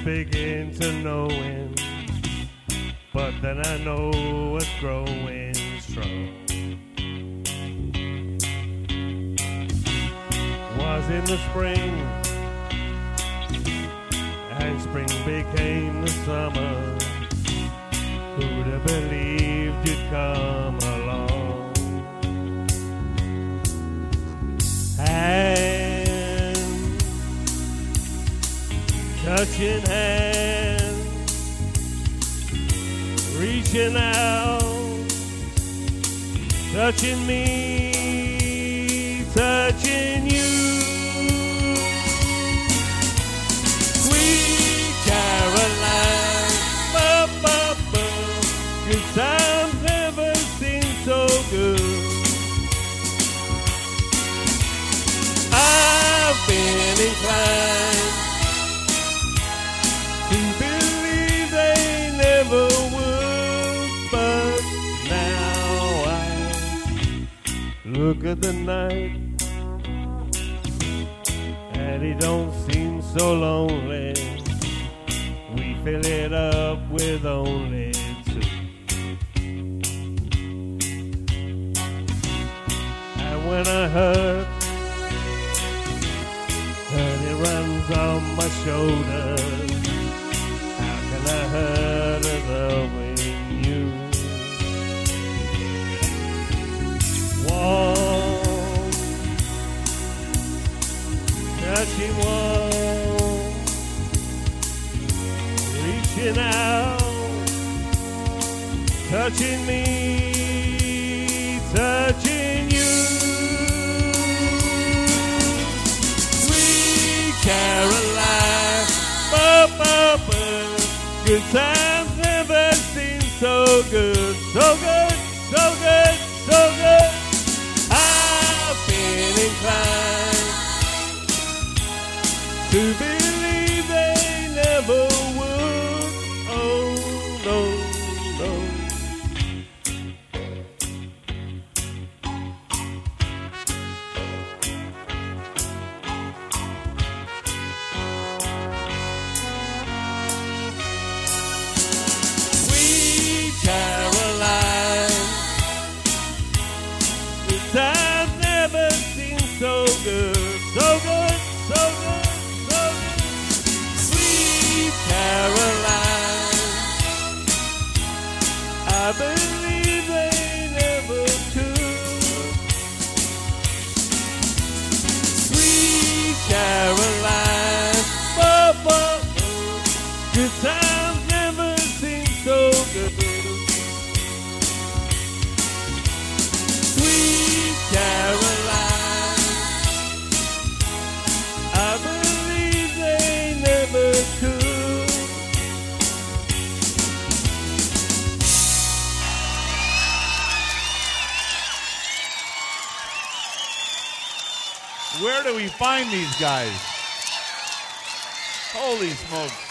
begin to knowing, but then I know it's growing strong. Was in the spring, and spring became the summer. Who'd have believed you'd come along? Hands, touching hands, reaching out, touching me, touching you. Sweet Caroline, good times never seem so good. I've been inclined to believe they never would, but now I look at the night and it don't seem so lonely. We fill it up with only two. And when I hurt, and it runs on my shoulders, how can I hurt as loving you? Warm, touching warm, reaching out, touching me, touching you. Sweet Caroline, good times never seem so good, so good, so good, so good. I've been inclined to believe they never would. Oh, no, no. Sweet Caroline, the times never seem so good, so good, so good. Caroline, I believe they never could. Sweet Caroline, good times never seem so good. Sweet Caroline, I believe they never could. Where do we find these guys? Holy smokes.